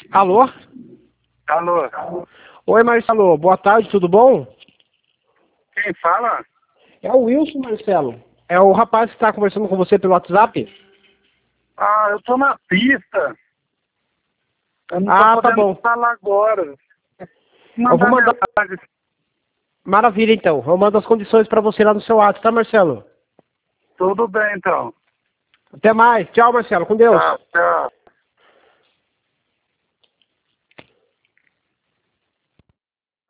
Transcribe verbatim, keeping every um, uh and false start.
Alô? Alô? Oi, Marcelo. Boa tarde, tudo bom? Quem fala? É o Wilson, Marcelo. É o rapaz que está conversando com você pelo WhatsApp? Ah, eu tô na pista. Eu não Ah, tô tá podendo bom. falar agora. Eu vou Mandar mandar... mensagem. Maravilha, então. Eu mando as condições para você lá no seu WhatsApp, tá, Marcelo? Tudo bem, então. Até mais. Tchau, Marcelo. Com Deus. Tá, tchau.